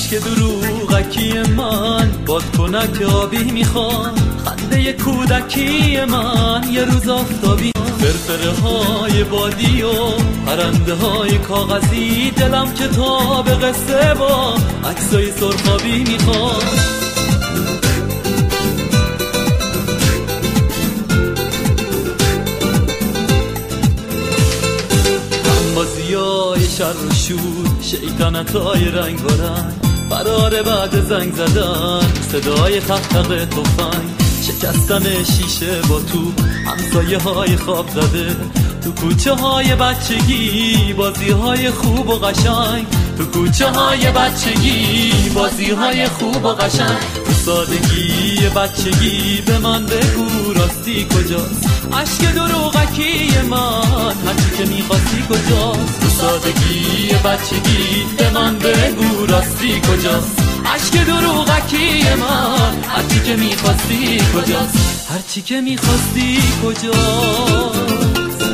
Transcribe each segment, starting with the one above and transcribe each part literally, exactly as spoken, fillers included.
اشک دروغکی من بادکنک آبی میخواد، خنده کودکی من یه روز آفتابی، فرفره های بادی و پرنده های کاغذی، دلم کتاب قصه با عکسای سرخابی میخواد. بازیای شر و شور، شیطنتای رنگ و رنگ، فرار بعد زنگ زدن، صدای تقتق تفنگ، شکستن شیشه با تو، همسایه های خواب زده، تو کوچه های بچگی بازی های خوب و قشنگ، تو کوچه های بچگی بازی های خوب و قشنگ. تو سادگی بچگی به من بگو راستی کجاست، اشک دروغکی من هرچی که میخواستی کجاست. تو سادگی بچگی به من بگو راستی کجاست، اشک دروغکی من هرچی که میخواستی کجاست، هرچی که میخواستی کجاست.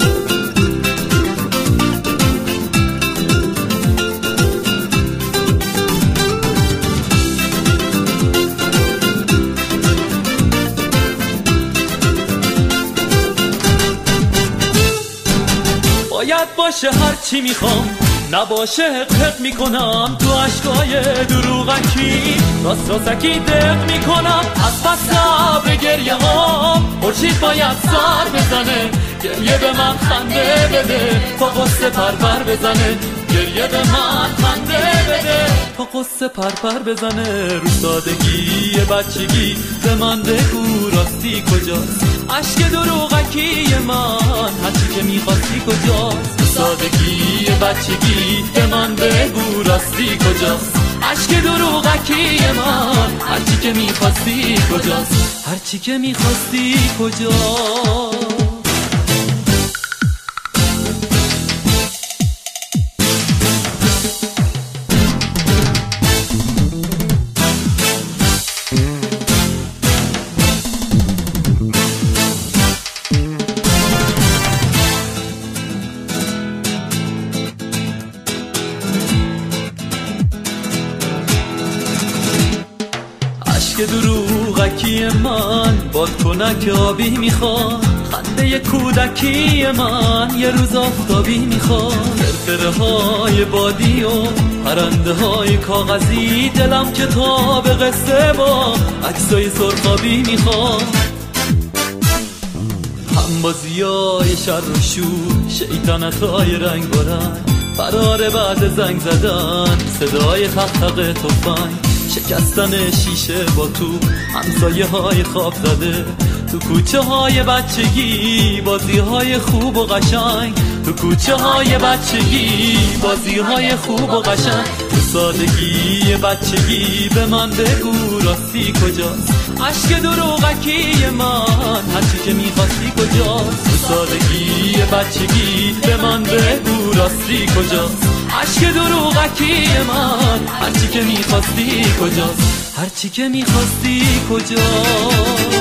باید باشه هر چی میخوام، نباشه حق حق میکنم، تو عشقای دروغکی راست راستکی دق میکنم، از پس صبر گریه هام خورشید باید سر بزنه، گریه به من خنده بده تا قصه پرپر بزنه، گریه به من خنده بده تا قصه پرپر بزنه. رو سادگی بچگی به من بگو راستی کجاست، اشک دروغکی من هرچی که میخواستی کجاست. رو سادگی بچگی به من بگو راستی کجاست، اشک دروغکی من هرچی که میخواستی کجاست، هرچی که میخواستی کجاست. اشک دروغکی من بادکنک آبی میخواد، خنده کودکی من یه روز آفتابی میخواد، فرفره های بادی و پرنده های کاغذی، دلم کتاب قصه با عکسای سرخابی میخواد. همبازیای شر و شور، شیطنتای رنگ و رنگ، فرار بعد زنگ زدن، صدای تقتق تفنگ، شکستن شیشه با تو، همسایه های خواب زده، تو کوچه های بچگی بازی های خوب و قشنگ، تو کوچه های بچگی بازی های خوب و قشنگ. تو سادگی بچگی به من بگو راستی کجاست، اشک دروغکی من هرچی که میخواستی کجاست. تو سادگی بچگی به من بگو راستی کجاست، اشک دروغکی من هرچی که میخواستی کجاست، هرچی که میخواستی کجاست.